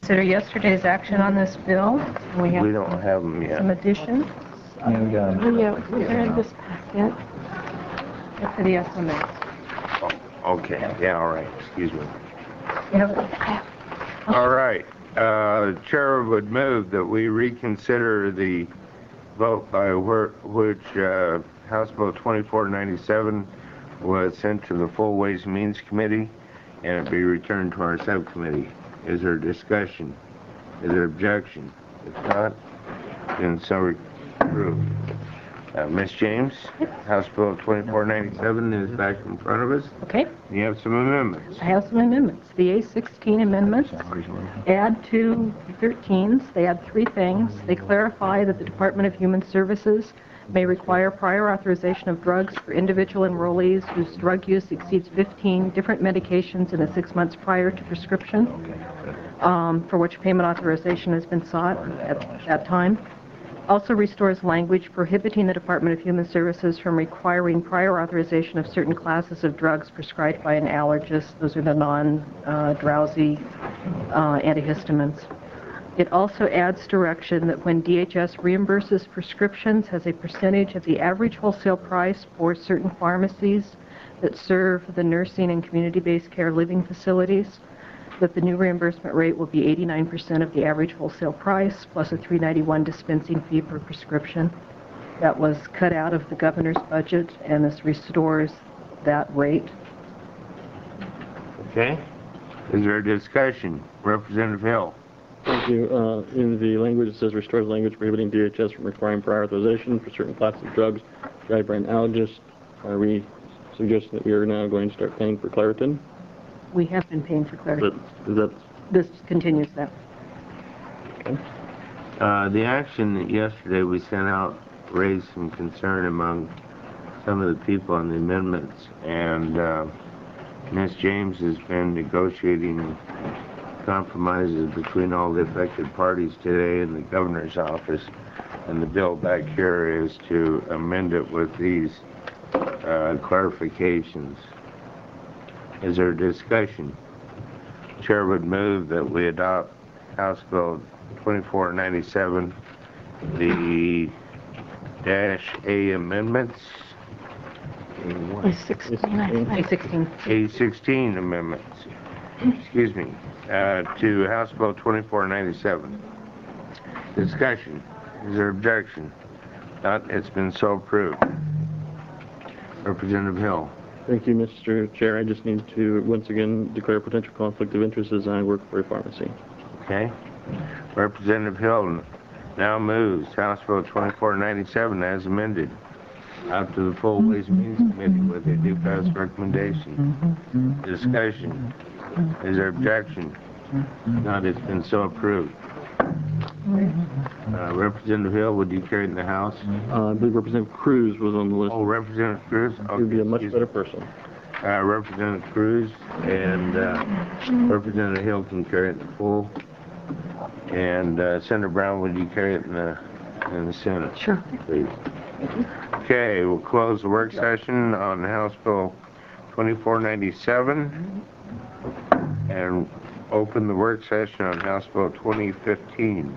consider yesterday's action on this bill. We don't have them yet. Some additions. Yeah, they're in this packet. For the estimates. Oh, okay. Yeah, all right. Excuse me. You have it? All right. The chair would move that we reconsider the vote by which House Bill 2497 was sent to the Full Ways and Means Committee and it be returned to our subcommittee. Is there discussion? Is there objection? If not, then so approved. Ms. James, House Bill 2497 is back in front of us. Okay. You have some amendments. I have some amendments. The A16 amendments add two 13s. They add three things. They clarify that the Department of Human Services may require prior authorization of drugs for individual enrollees whose drug use exceeds 15 different medications in the 6 months prior to prescription, for which payment authorization has been sought at that time. Also restores language prohibiting the Department of Human Services from requiring prior authorization of certain classes of drugs prescribed by an allergist. Those are the non-drowsy antihistamines. It also adds direction that when DHS reimburses prescriptions as a percentage of the average wholesale price for certain pharmacies that serve the nursing and community-based care living facilities, that the new reimbursement rate will be 89% of the average wholesale price plus a $3.91 dispensing fee per prescription. That was cut out of the governor's budget, and this restores that rate. Okay. Is there a discussion? Representative Hill. Thank you. In the language, it says restores language prohibiting DHS from requiring prior authorization for certain classes of drugs prescribed by an allergist. Are we suggesting that we are now going to start paying for Claritin? We have been paying for Claritin. This continues that. Okay. The action that yesterday we sent out raised some concern among some of the people on the amendments, and Ms. James has been negotiating compromises between all the affected parties today in the governor's office, and the bill back here is to amend it with these clarifications. Is there a discussion? Chair would move that we adopt House Bill 2497, the -A amendments. A16 amendments. Excuse me. To House Bill 2497. Discussion. Is there objection? Not. It's been so approved. Representative Hill. Thank you, Mr. Chair. I just need to once again declare potential conflict of interest as I work for a pharmacy. Okay. Representative Hill now moves House Bill 2497 as amended out to the Full Ways and Means Committee with a due pass recommendation. Discussion. Is there objection? Not. It's been so approved. Representative Hill, would you carry it in the House? I believe Representative Cruz was on the list. Oh, Representative Cruz? Okay, he would be a much better person. Representative Cruz and Representative Hill can carry it in the full. And Senator Brown, would you carry it in the Senate? Sure. Please. Okay, we'll close the work session on House Bill 2497 and open the work session on House Bill 2015.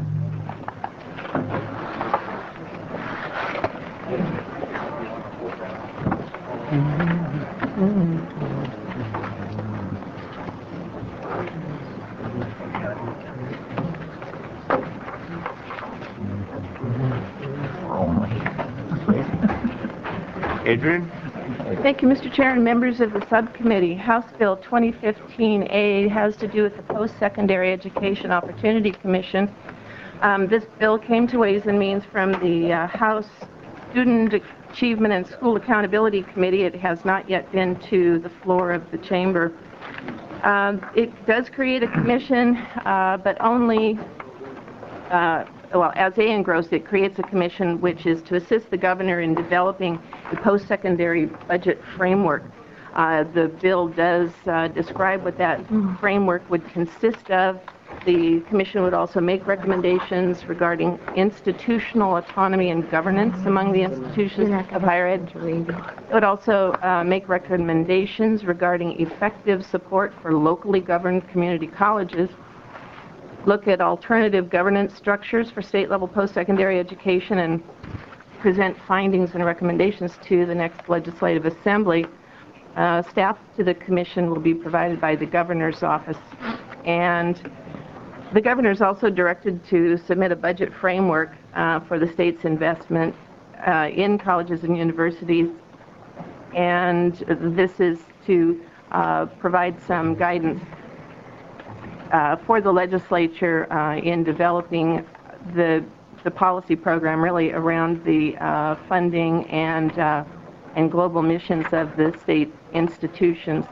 Adrian? Thank you, Mr. Chair and members of the subcommittee. House Bill 2015A has to do with the Post-Secondary Education Opportunity Commission. This bill came to Ways and Means from the House Student Achievement and School Accountability Committee. It has not yet been to the floor of the chamber. It does create a commission, but only well, as A engrossed, it creates a commission which is to assist the governor in developing the post-secondary budget framework. The bill does describe what that framework would consist of. The commission would also make recommendations regarding institutional autonomy and governance among the institutions of higher ed. It would also make recommendations regarding effective support for locally governed community colleges. look at alternative governance structures for state-level post-secondary education and present findings and recommendations to the next legislative assembly. Staff to the commission will be provided by the governor's office, and the governor is also directed to submit a budget framework for the state's investment in colleges and universities, and this is to provide some guidance for the legislature in developing the policy program really around the funding and global missions of the state institutions.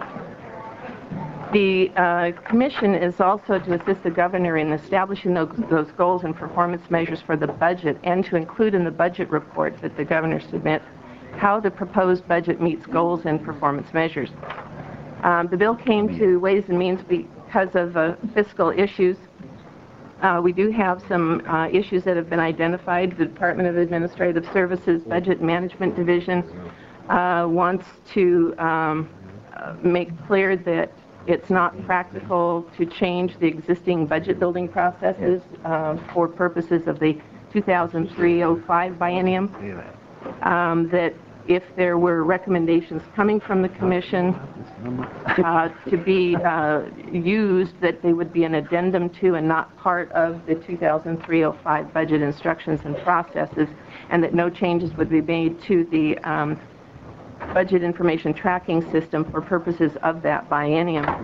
The commission is also to assist the governor in establishing those goals and performance measures for the budget, and to include in the budget report that the governor submits how the proposed budget meets goals and performance measures. The bill came to Ways and Means because of fiscal issues. We do have some issues that have been identified. The Department of Administrative Services Budget Management Division wants to make clear that it's not practical to change the existing budget building processes for purposes of the 2003-05 biennium. That if there were recommendations coming from the commission to be used, that they would be an addendum to and not part of the 2003-05 budget instructions and processes, and that no changes would be made to the budget information tracking system for purposes of that biennium.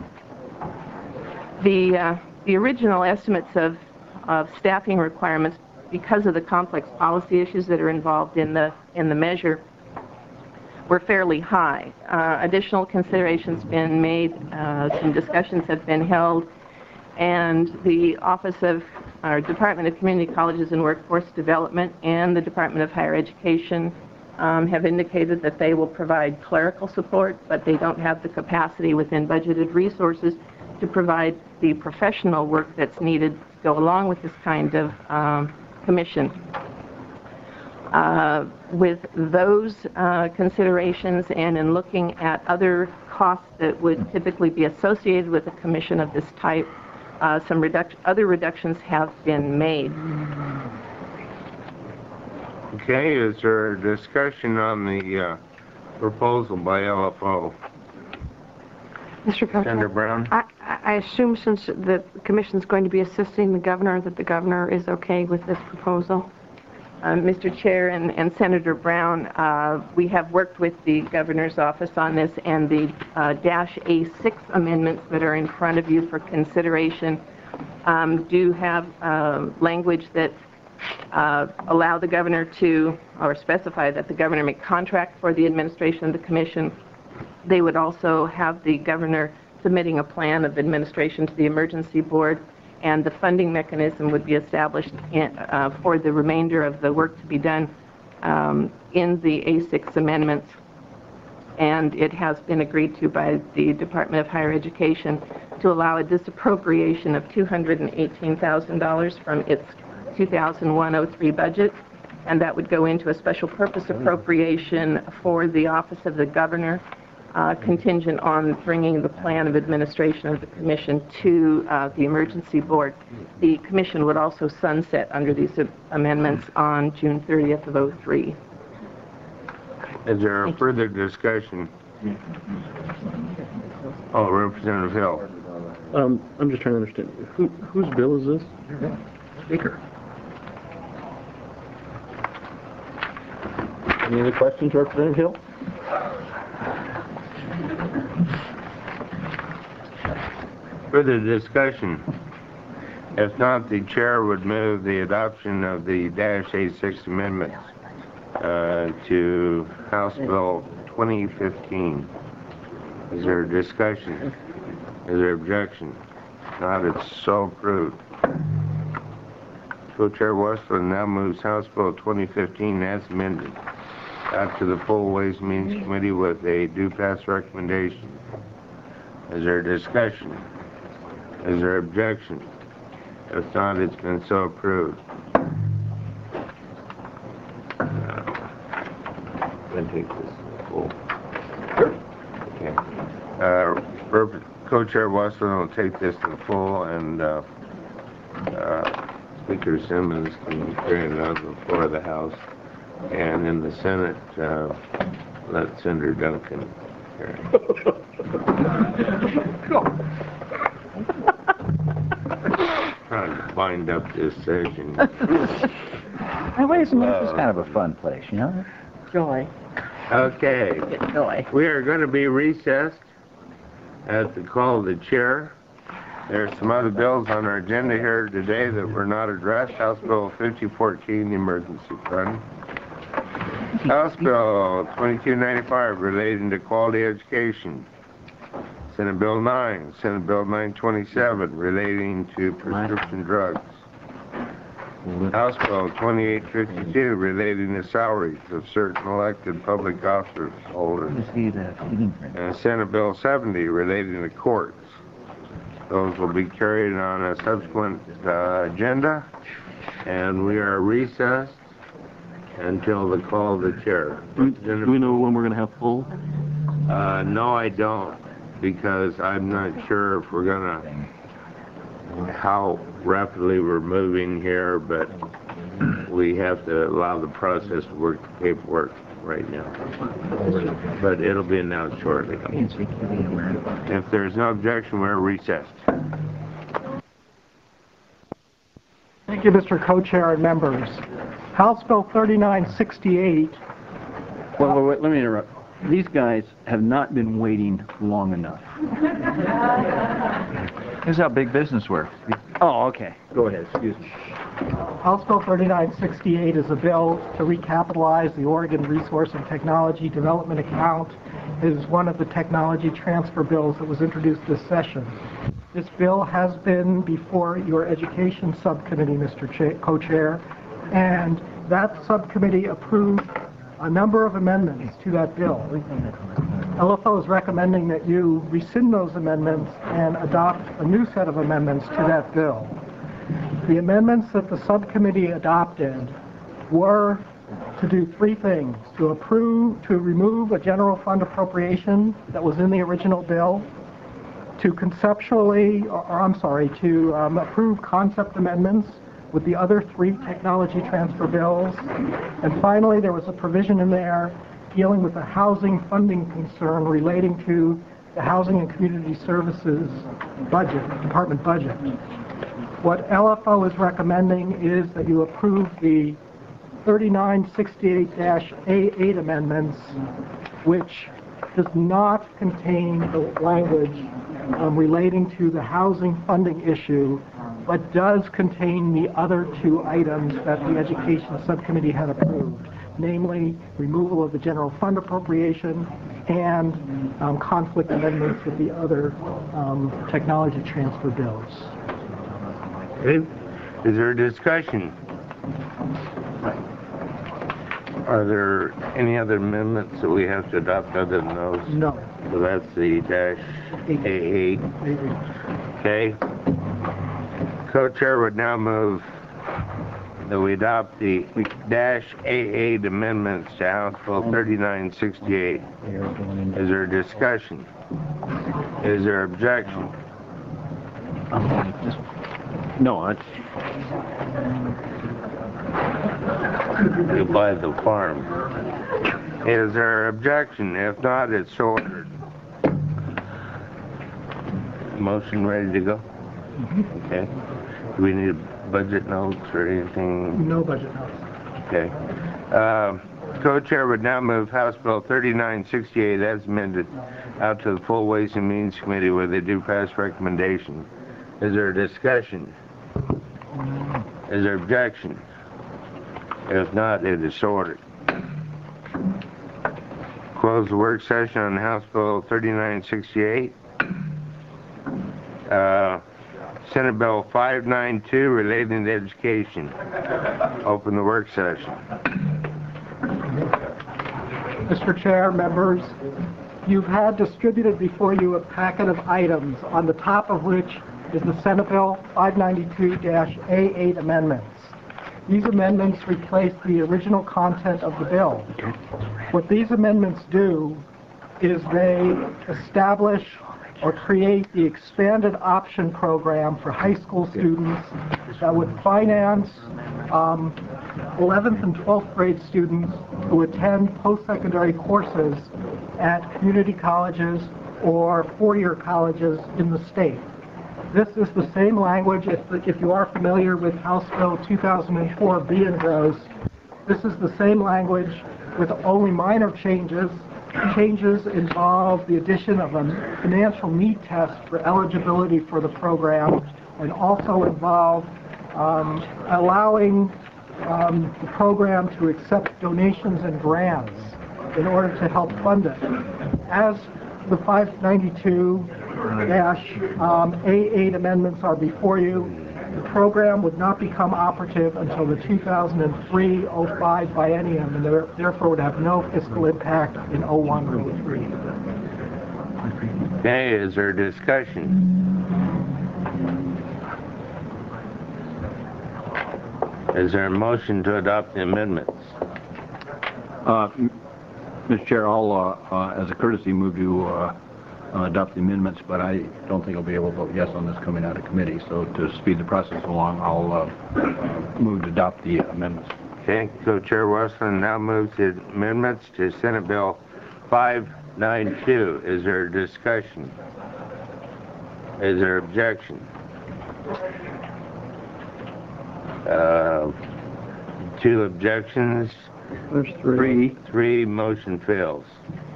The original estimates of staffing requirements, because of the complex policy issues that are involved in the measure, were fairly high. Additional considerations been made, some discussions have been held, and the Office of our Department of Community Colleges and Workforce Development and the Department of Higher Education have indicated that they will provide clerical support, but they don't have the capacity within budgeted resources to provide the professional work that's needed to go along with this kind of commission. With those considerations, and in looking at other costs that would typically be associated with a commission of this type, some other reductions have been made. Okay, is there a discussion on the proposal by LFO? Mr. Co-Chair, Senator Brown? I assume since the Commission's going to be assisting the Governor that the Governor is okay with this proposal? Mr. Chair and Senator Brown, we have worked with the Governor's office on this, and the Dash A6 amendments that are in front of you for consideration do have language that allow the Governor to, or specify that the Governor may contract for the administration of the Commission. They would also have the Governor submitting a plan of administration to the Emergency Board, and the funding mechanism would be established for the remainder of the work to be done in the A6 amendments. And it has been agreed to by the Department of Higher Education to allow a disappropriation of $218,000 from its 2001-03 budget, and that would go into a special purpose appropriation for the Office of the Governor, contingent on bringing the plan of administration of the Commission to the Emergency Board. The Commission would also sunset under these amendments on June 30th of 03. Is there a further discussion? Oh, Representative Hill. I'm just trying to understand. Whose bill is this? Speaker. Any other questions, Representative Hill? Further discussion? If not, the chair would move the adoption of the Dash A6 amendments to House Bill 2015. Is there a discussion? Is there objection? If not, it's so approved. Co-Chair Westland now moves House Bill 2015 as amended out to the full Ways and Means Committee with a due pass recommendation. Is there a discussion? Is there objection? If not, it's been so approved. Then take this full. Okay. Co-Chair Westland will take this to the full, and Speaker Simmons can carry it on the floor of the House. And in the Senate, let Senator Duncan carry it. Trying to bind up this session. Ways and Means is kind of a fun place, you know? Joy. Okay. Joy. We are going to be recessed at the call of the chair. There are some other bills on our agenda here today that were not addressed. House Bill 5014, the Emergency Fund. House Bill 2295, relating to quality education. Senate Bill 9, Senate Bill 927, relating to prescription drugs. House Bill 2852, relating to salaries of certain elected public office holders. And Senate Bill 70, relating to courts. Those will be carried on a subsequent agenda, and we are recessed until the call of the chair. Do we know when we're going to have full? No, I don't, because I'm not sure if we're gonna, how rapidly we're moving here, but we have to allow the process to work the paperwork right now. But it'll be announced shortly. If there's no objection, we're recessed. Thank you, Mr. Co-Chair and members. House Bill 3968. Well, wait, let me interrupt. These guys have not been waiting long enough. This is how big business works. Oh, okay. Go ahead. Excuse me. House Bill 3968 is a bill to recapitalize the Oregon Resource and Technology Development Account. It is one of the technology transfer bills that was introduced this session. This bill has been before your Education Subcommittee, Mr. Co-Chair, and that subcommittee approved a number of amendments to that bill. LFO is recommending that you rescind those amendments and adopt a new set of amendments to that bill. The amendments that the subcommittee adopted were to do three things: to remove a general fund appropriation that was in the original bill, to approve concept amendments with the other three technology transfer bills, and finally there was a provision in there dealing with a housing funding concern relating to the Housing and Community Services budget, department budget. What LFO is recommending is that you approve the 3968-A8 amendments, which does not contain the language relating to the housing funding issue, but does contain the other two items that the Education Subcommittee had approved, namely removal of the general fund appropriation and conflict amendments with the other technology transfer bills. Okay. Is there a discussion? Are there any other amendments that we have to adopt other than those? No. So that's the -A8. Okay. Co-Chair would now move that we adopt the -A8 amendments to House Bill 3968. Is there a discussion? Is there objection? No, it's... You buy the farm. Is there objection? If not, it's so ordered. Motion ready to go? Okay. Do we need budget notes or anything? No budget notes. Okay. Co-Chair would now move House Bill 3968 as amended out to the full Ways and Means Committee where they do pass recommendation. Is there a discussion? Is there objection? If not, it is so ordered. Close the work session on House Bill 3968. Senate Bill 592 relating to education. Open the work session. Mr. Chair, members, you've had distributed before you a packet of items, on the top of which is the Senate Bill 592-A8 amendments. These amendments replace the original content of the bill. What these amendments do is they establish or create the expanded option program for high school students that would finance 11th and 12th grade students who attend post-secondary courses at community colleges or four-year colleges in the state. This is the same language, if you are familiar with House Bill 2004 B and Gross, this is the same language with only minor changes. Changes involve the addition of a financial need test for eligibility for the program, and also involve allowing the program to accept donations and grants in order to help fund it. As the 592-A8 amendments are before you, the program would not become operative until the 2003-05 biennium, and therefore would have no fiscal impact in 01-03. Okay, is there discussion? Is there a motion to adopt the amendments? Mr. Chair, I'll, as a courtesy, move to adopt the amendments, but I don't think I'll be able to vote yes on this coming out of committee. So to speed the process along, I'll move to adopt the amendments. Okay, Co-Chair Westland now moves the amendments to Senate Bill 592. Is there discussion? Is there objection? Two objections. There's three. Three, motion fails.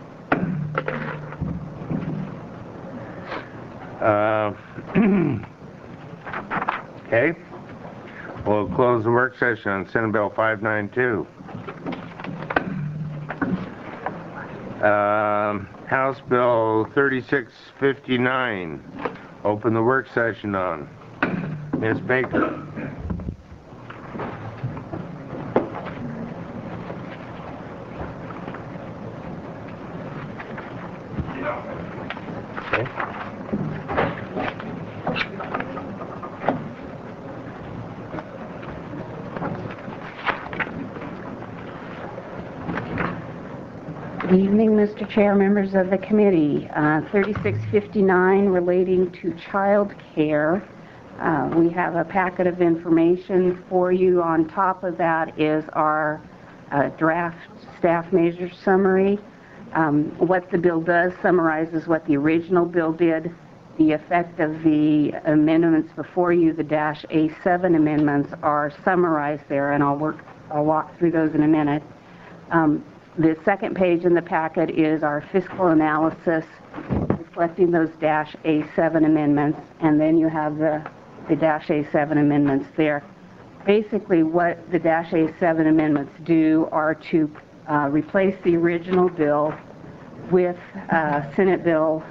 Okay. We'll close the work session on Senate Bill 592. House Bill 3659. Open the work session on. Ms. Baker. Good evening, Mr. Chair, members of the committee. 3659 relating to child care. We have a packet of information for you. On top of that is our draft staff measure summary. What the bill does summarizes what the original bill did. The effect of the amendments before you, the -A7 amendments, are summarized there, and I'll walk through those in a minute. The second page in the packet is our fiscal analysis reflecting those -A7 amendments, and then you have the -A7 amendments there. Basically, what the -A7 amendments do are to replace the original bill with Senate Bill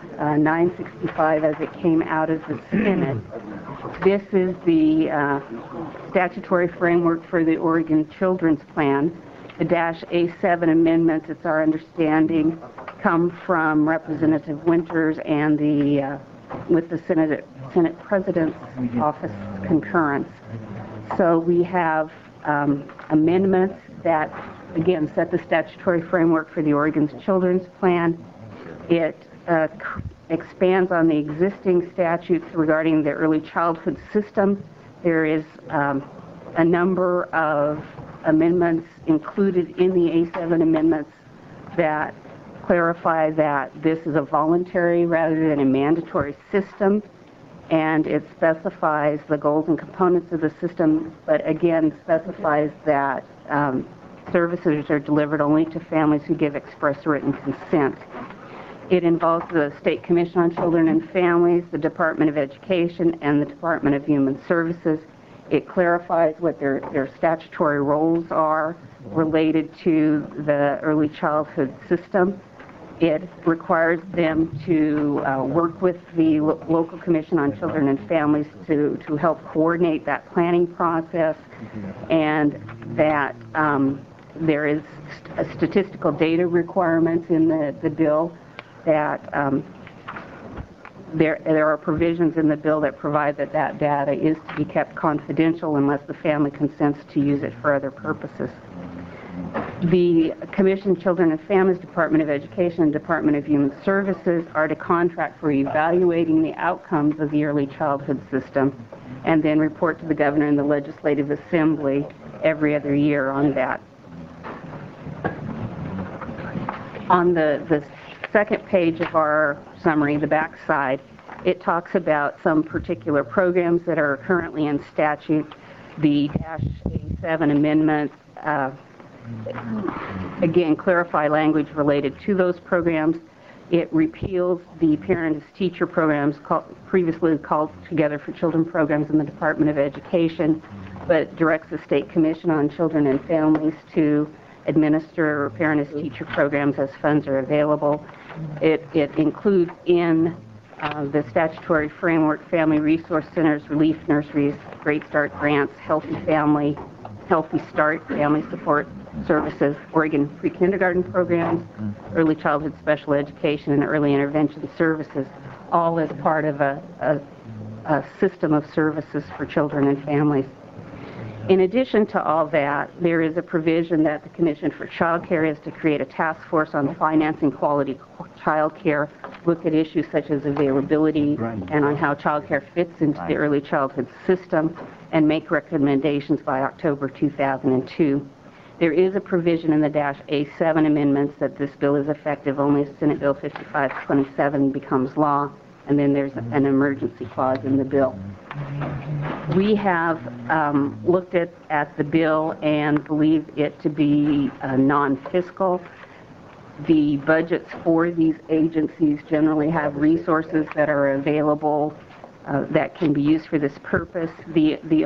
965 as it came out of the Senate. This is the statutory framework for the Oregon Children's Plan. The -A7 amendments, it's our understanding, come from Representative Winters and with the Senate President's Office concurrence. So we have amendments that, again, set the statutory framework for the Oregon's Children's Plan. It expands on the existing statutes regarding the early childhood system. There is a number of amendments included in the A7 amendments that clarify that this is a voluntary rather than a mandatory system, and it specifies the goals and components of the system, but again specifies that services are delivered only to families who give express written consent. It involves the State Commission on Children and Families, the Department of Education, and the Department of Human Services. It clarifies what their statutory roles are related to the early childhood system. It requires them to work with the local Commission on Children and Families to help coordinate that planning process, and that there is statistical data requirements in the bill, that there are provisions in the bill that provide that data is to be kept confidential unless the family consents to use it for other purposes. The Commission, Children and Families, Department of Education, and Department of Human Services are to contract for evaluating the outcomes of the early childhood system and then report to the governor and the Legislative Assembly every other year on that. On the second page of our summary, the back side, it talks about some particular programs that are currently in statute. The -A7 amendment, again, clarify language related to those programs. It repeals the parent-as-teacher programs previously called Together for Children programs in the Department of Education, but directs the State Commission on Children and Families to administer parent-as-teacher programs as funds are available. It includes in the statutory framework family resource centers, relief nurseries, Great Start grants, Healthy Start family support services, Oregon pre-kindergarten programs, early childhood special education, and early intervention services, all as part of a system of services for children and families. In addition to all that, there is a provision that the Commission for Child Care is to create a task force on financing quality child care, look at issues such as availability and on how child care fits into the early childhood system, and make recommendations by October 2002. There is a provision in the -A7 amendments that this bill is effective only if Senate Bill 5527 becomes law, and then there's an emergency clause in the bill. We have looked at the bill and believe it to be non-fiscal. The budgets for these agencies generally have resources that are available that can be used for this purpose. The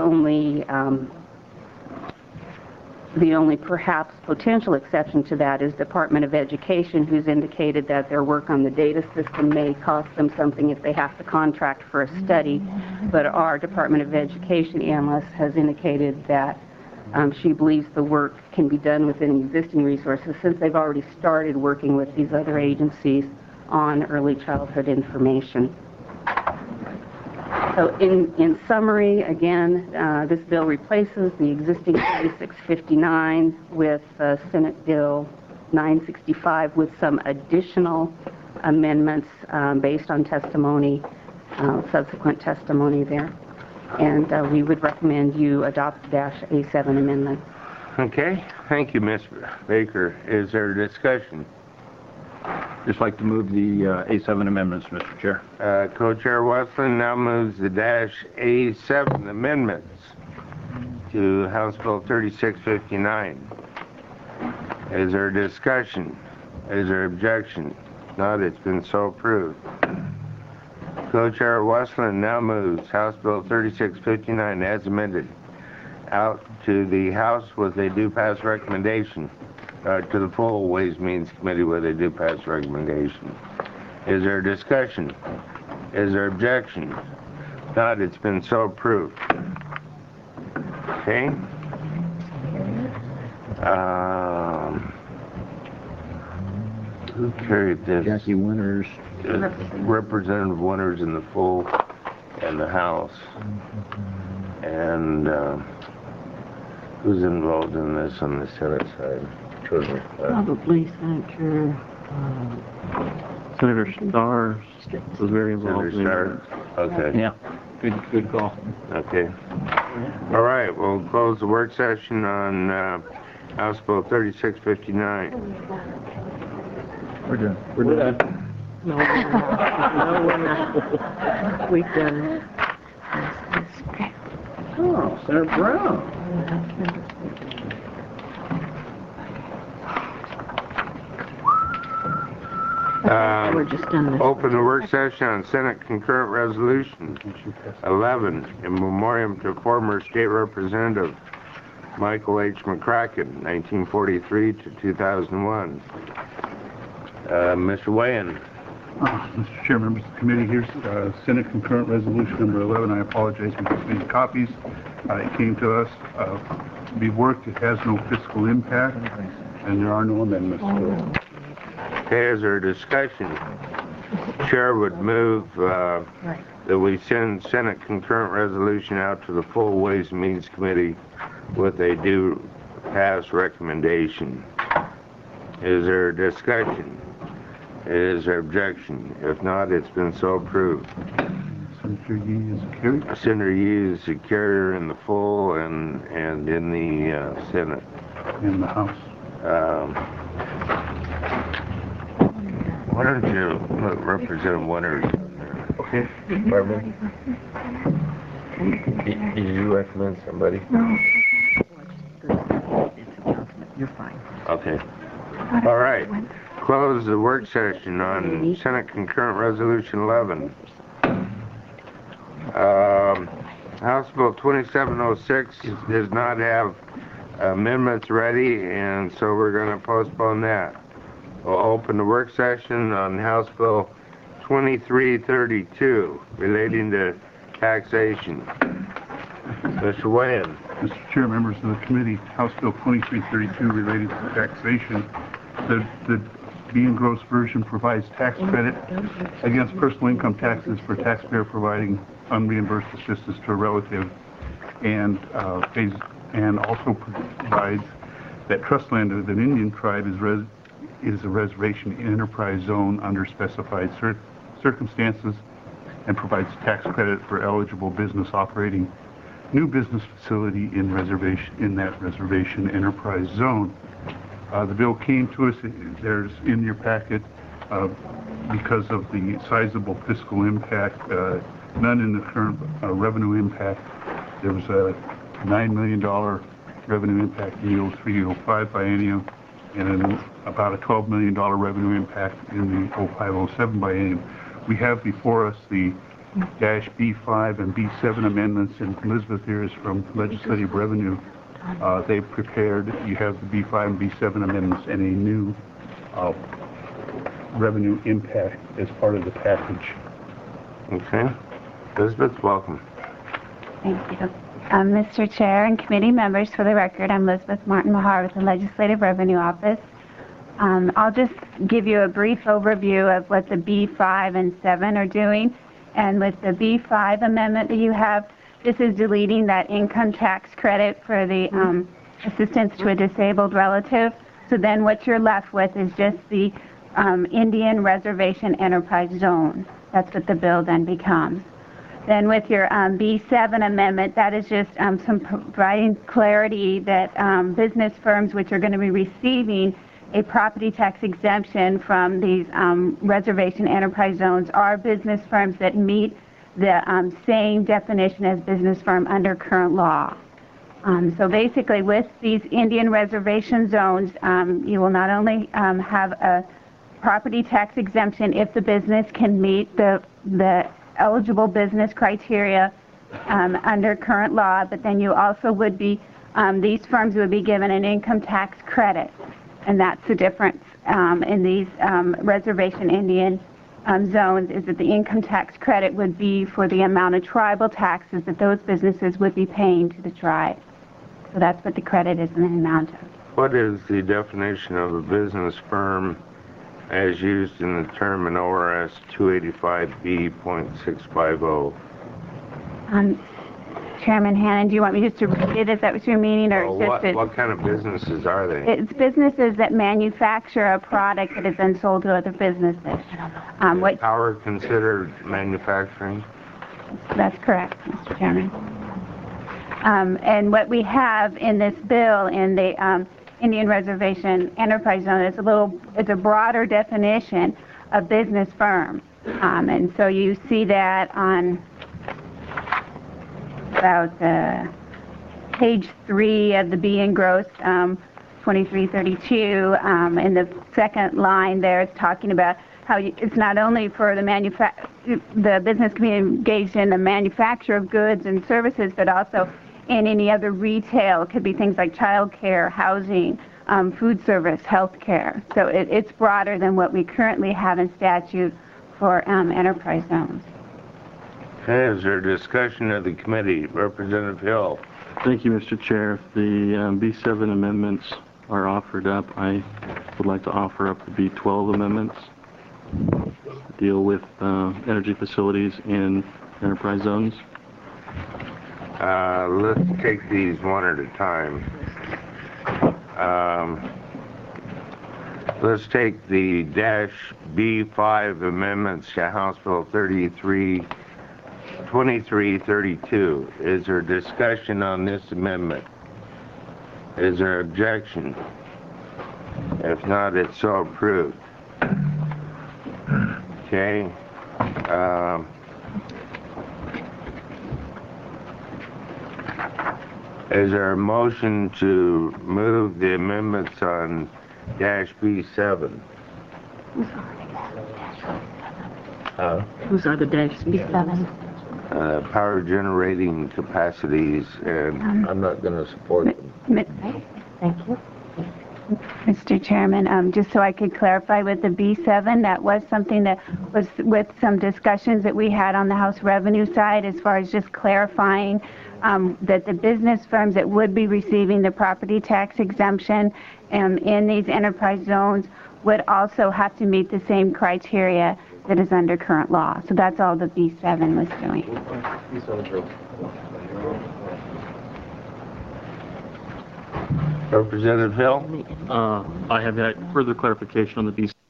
only perhaps potential exception to that is Department of Education, who's indicated that their work on the data system may cost them something if they have to contract for a study. But our Department of Education analyst has indicated that she believes the work can be done within existing resources since they've already started working with these other agencies on early childhood information. So in summary, again, this bill replaces the existing 3659 with Senate Bill 965 with some additional amendments based on testimony, subsequent testimony there. And we would recommend you adopt the -A7 amendment. Okay, thank you, Ms. Baker. Is there discussion? Just like to move the A7 amendments, Mr. Chair. Co-Chair Westland now moves the -A7 amendments to House Bill 3659. Is there discussion? Is there objection? If not, it's been so approved. Co-Chair Westland now moves House Bill 3659 as amended out to the House with a due pass recommendation. To the full Ways Means Committee with a due pass recommendation. Is there discussion? Is there objection? If not, it's been so approved. Okay. Who carried this? Jackie Winters. Representative Winters in the full and the House. And who's involved in this on the Senate side? Probably Senator... Senator Starr was very involved. Senator Starr? Okay. Yeah, good call. Okay. All right, we'll close the work session on House Bill 3659. We're done. We're done. No, we're not. We've done it. Oh, Senator Brown. We're just done this. Open the work session on Senate Concurrent Resolution 11 in memoriam to former state representative Michael H. McCracken, 1943 to 2001. Mr. Wayan. Mr. Chair, members of the committee, here's Senate Concurrent Resolution number 11. I apologize for missing copies. It came to us to be worked. It has no fiscal impact, and there are no amendments to it. Okay, is there a discussion? Chair would move that we send Senate Concurrent Resolution out to the full Ways and Means Committee with a due pass recommendation. Is there discussion? Is there objection? If not, it's been so approved. Senator Yee is carried. Senator Yee is the carrier in the full and in the Senate. In the House. Why don't you let Representative Winter? Okay. Pardon me? Did you recommend somebody? No. You're fine. Okay. All right. Close the work session on Senate Concurrent Resolution 11. House Bill 2706 does not have amendments ready, and so we're going to postpone that. We'll open the work session on House Bill 2332 relating to taxation. Mr. Wayne. Mr. Chair, members of the committee, House Bill 2332 related to taxation. The B and gross version provides tax credit against personal income taxes for taxpayer providing unreimbursed assistance to a relative, and also provides that trust land of an Indian tribe is a reservation enterprise zone under specified circumstances, and provides tax credit for eligible business operating new business facility in that reservation enterprise zone. The bill came to us, there's in your packet, because of the sizable fiscal impact, none in the current revenue impact. There was a $9 million revenue impact in the 03-05 biennium, and about a $12 million revenue impact in the 05-07 biennium. We have before us the dash B5 and B7 amendments, and Elizabeth here is from Legislative Revenue. They've prepared, you have the B5 and B7 amendments and a new revenue impact as part of the package. Okay. Elizabeth, welcome. Thank you. Mr. Chair and committee members, for the record, I'm Elizabeth Martin-Mahar with the Legislative Revenue Office. I'll just give you a brief overview of what the B5 and 7 are doing. And with the B5 amendment that you have, this is deleting that income tax credit for the assistance to a disabled relative. So then what you're left with is just the Indian Reservation Enterprise Zone. That's what the bill then becomes. Then with your B7 amendment, that is just some providing clarity that business firms which are going to be receiving a property tax exemption from these reservation enterprise zones are business firms that meet the same definition as business firm under current law. So basically with these Indian reservation zones, you will not only have a property tax exemption if the business can meet the eligible business criteria under current law, but then you also would be, these firms would be given an income tax credit. And that's the difference in these reservation Indian zones, is that the income tax credit would be for the amount of tribal taxes that those businesses would be paying to the tribe. So that's what the credit is in the amount of. What is the definition of a business firm as used in the term in ORS 285B.650? Chairman Hannan, do you want me just to read it? Is that what you're meaning, or what kind of businesses are they? It's businesses that manufacture a product that is then sold to other businesses. Is power considered manufacturing? That's correct, Mr. Chairman. And what we have in this bill in the Indian Reservation Enterprise Zone is it's a broader definition of business firm. And so you see that on about page 3 of the B and gross 2332. In the second line there, it's talking about how it's not only for the business community engaged in the manufacture of goods and services, but also in any other retail. It could be things like child care, housing, food service, health care. So it's broader than what we currently have in statute for enterprise zones. Okay, is there discussion of the committee? Representative Hill. Thank you, Mr. Chair. If the B7 amendments are offered up, I would like to offer up the B12 amendments. Deal with energy facilities in enterprise zones. Let's take these one at a time. let's take the dash B5 amendments to House Bill 2332. Is there discussion on this amendment? Is there objection? If not, it's so approved. Okay. Is there a motion to move the amendments on dash B7? Whose are the dash B7? Power generating capacities, and I'm not going to support them. Thank you. Mr. Chairman, just so I could clarify with the B7, that was something that was with some discussions that we had on the House revenue side as far as just clarifying that the business firms that would be receiving the property tax exemption in these enterprise zones would also have to meet the same criteria that is under current law. So that's all the B7 was doing. Representative Hill? I have had further clarification on the B7